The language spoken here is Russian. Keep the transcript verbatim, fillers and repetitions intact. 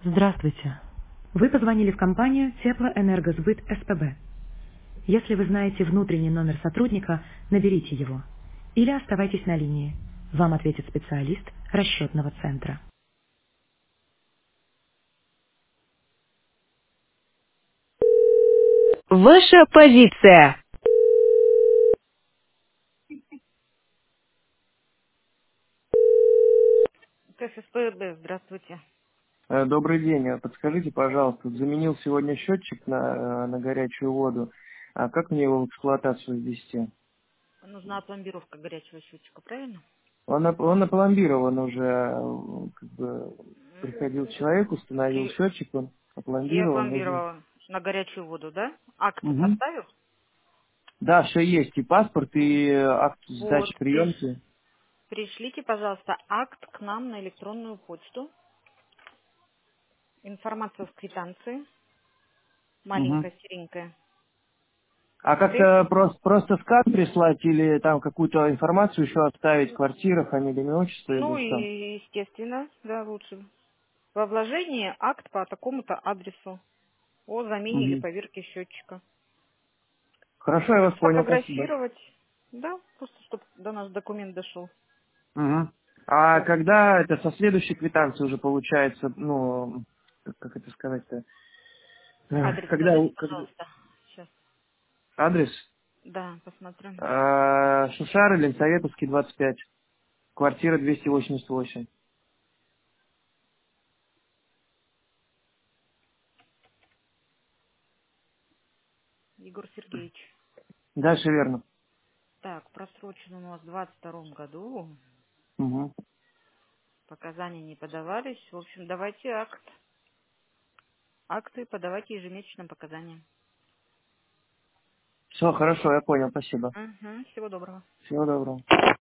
Здравствуйте. Вы позвонили в компанию Теплоэнергосбыт СПБ. Если вы знаете внутренний номер сотрудника, наберите его. Или оставайтесь на линии. Вам ответит специалист расчетного центра. Ваша позиция. ТССПБ, здравствуйте. Э, Добрый день. А Подскажите, пожалуйста, вот заменил сегодня счетчик на, э, на горячую воду. А как мне его в эксплуатацию ввести? Нужна опломбировка горячего счетчика, правильно? Он, оп- он опломбирован уже, э, как бы приходил человек, установил И, счетчик, он и опломбирован, нужно. опломбировала на горячую воду, да? Акт Мгм. оставил? Да, все есть, и паспорт, и э, акт Вот, сдачи приш- приемки. пришлите, пожалуйста, акт к нам на электронную почту. Информация в квитанции, Мгм. маленькая, серенькая. А как-то просто, просто скан прислать или там какую-то информацию еще оставить, квартира, фамилия, имя, отчество Ну или что? и, естественно, да, лучше. Во вложении акт по такому-то адресу о замене или Мгм. поверке счетчика. Хорошо, я вас понял, спасибо. Сфотографировать, да, просто чтобы до нас документ дошел. Мгм. А Вот. когда это со следующей квитанции уже получается, ну, как, как это сказать-то? Эх, Адрес Когда, скажите, у- когда пожалуйста. Сейчас. адрес? Да, посмотрим. А, Шушары, Ленсоветовский, двадцать пять, квартира двести восемьдесят восемь. Егор Сергеевич. Дальше верно. Так, просрочено у нас в двадцать втором году. Угу. Показания не подавались. В общем, давайте акт. Акты подавайте ежемесячным показаниям. Все, хорошо, я понял, спасибо. Угу, всего доброго. Всего доброго.